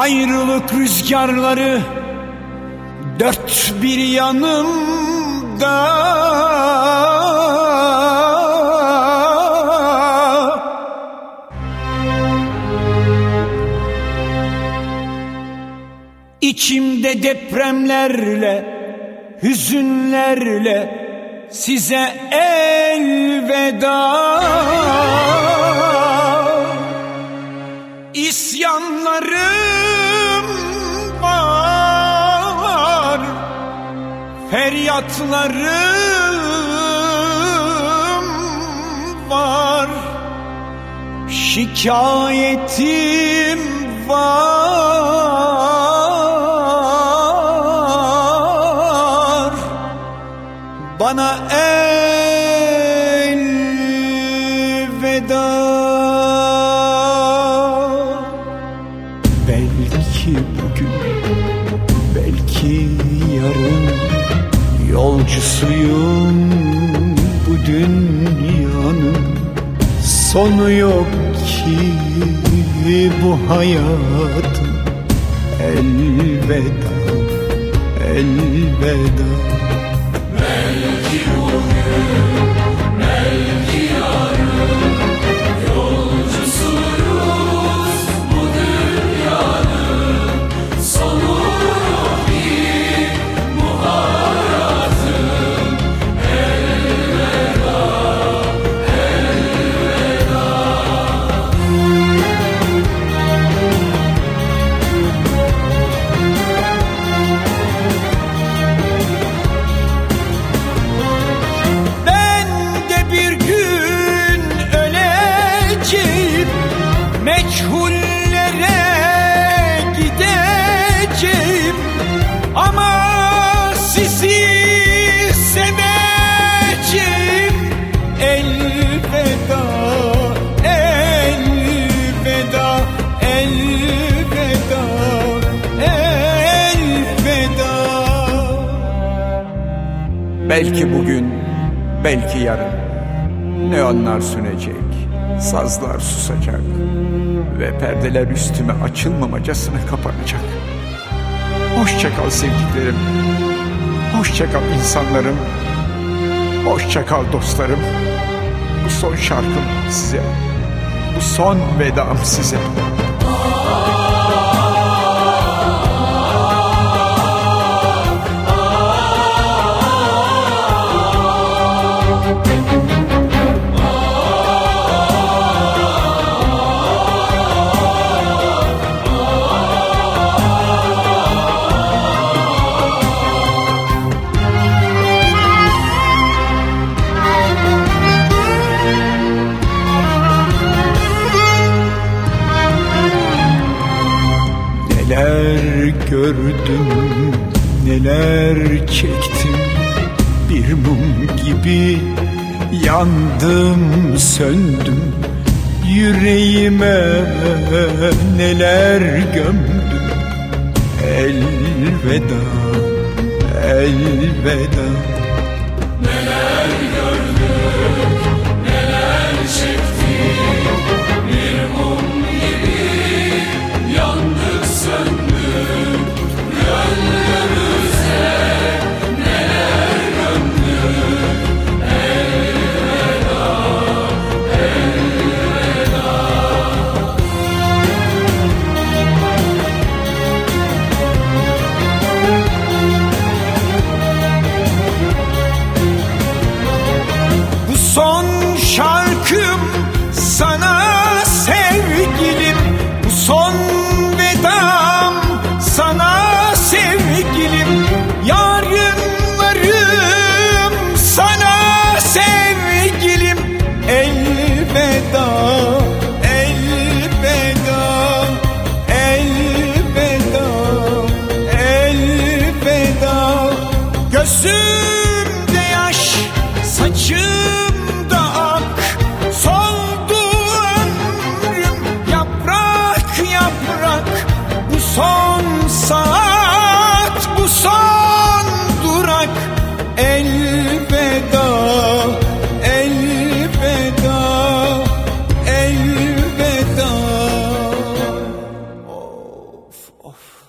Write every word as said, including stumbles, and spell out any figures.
Ayrılık rüzgarları dört bir yanımda, İçimde depremlerle, hüzünlerle size elveda. İsyanlarım var, feryatlarım var, şikayetim var. Bana elveda. Belki bugün, belki yarın yolcusuyum bu dünyanın. Sonu yok ki bu hayatın. Elveda, elveda. Belki bugün, belki yarın yolcusuyuz bu dünyanın. Sonu yok ki bu hayatın. Elveda, elveda. Meçhullere gideceğim ama sizi seveceğim. Elveda, elveda, elveda, elveda. Belki bugün, belki yarın neonlar sönecek, sazlar susacak ve perdeler üstüme açılmamacasına kapanacak. Hoşça kal sevdiklerim, hoşça kal insanlarım, hoşça kal dostlarım. Bu son şarkım size, bu son vedam size. Neler gördüm, neler çektim. Bir mum gibi yandım, söndüm. Yüreğime neler gömdüm. Elveda, elveda. Neler gördük, neler çektik. Bir mum gibi yandık, söndük. Gönlümüze neler gömdük. Elveda, elveda. Of.